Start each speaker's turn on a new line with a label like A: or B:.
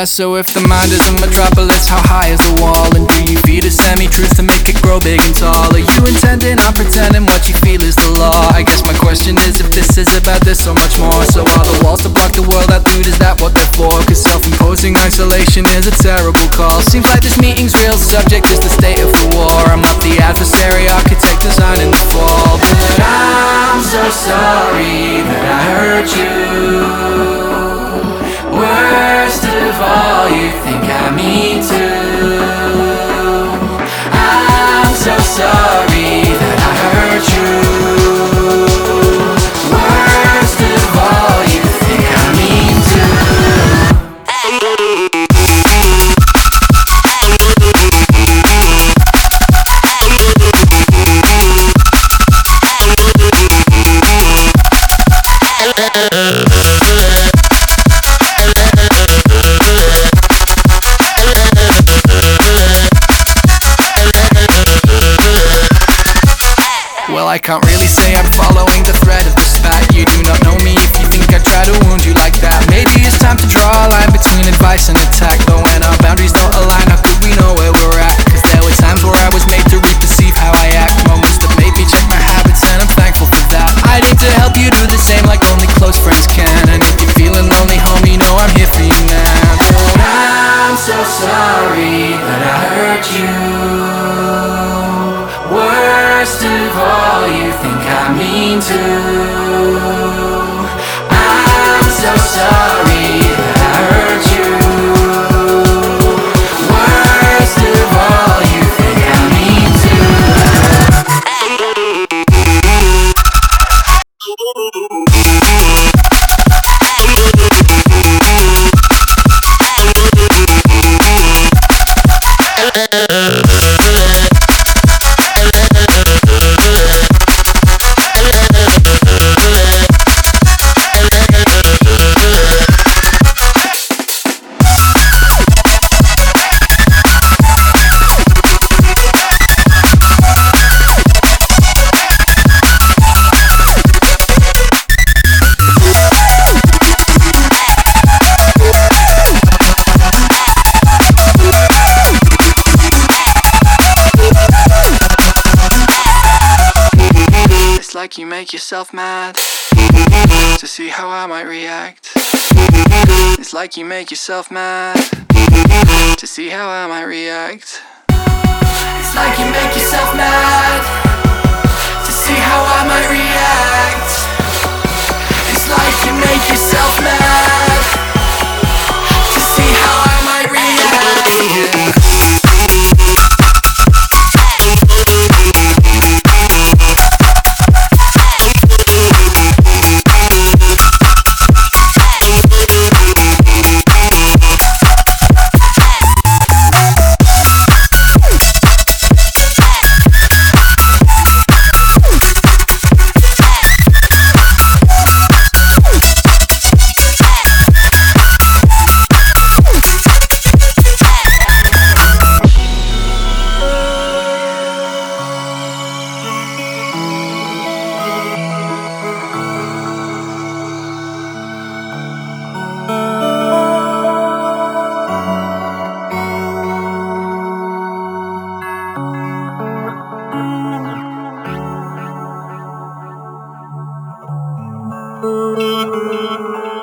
A: So if the mind is a metropolis, how high is the wall? And do you feed a semi-truth to make it grow big and tall? Are you intending on pretending what you feel is the law? I guess my question is if this is about this so much more. So are the walls to block the world out, dude, is that what they're for? Cause self-imposing isolation is a terrible call. Seems like this meeting's real subject is the state of the war. I'm not the adversary, architect designing the fall. But I'm so sorry that I hurt you. Worst of all, you think I mean to. I'm so sorry that I hurt you. Worst of all, you think I mean to. Well, I can't really say I'm following the thread of the spat. You do not know me if you think I try to wound you like that. Maybe it's time to draw a line between advice and attack. But when our boundaries don't align, how could we know where we're at? Cause there were times where I was made to reperceive how I act. Moments that made me check my habits and I'm thankful for that. I need to help you do the same like only close friends can. And if you're feeling lonely, homie, know I'm here for you now. But I'm so sorry that I hurt you. Worst of all, you think I mean to. I'm so sorry that I hurt you. Worst of all, you think I mean like you make yourself mad to see how I might react. It's like you make yourself mad to see how I might react. It's like you make yourself mad to see how I might react. It's like you make yourself mad to see how I might react.
B: Thank you.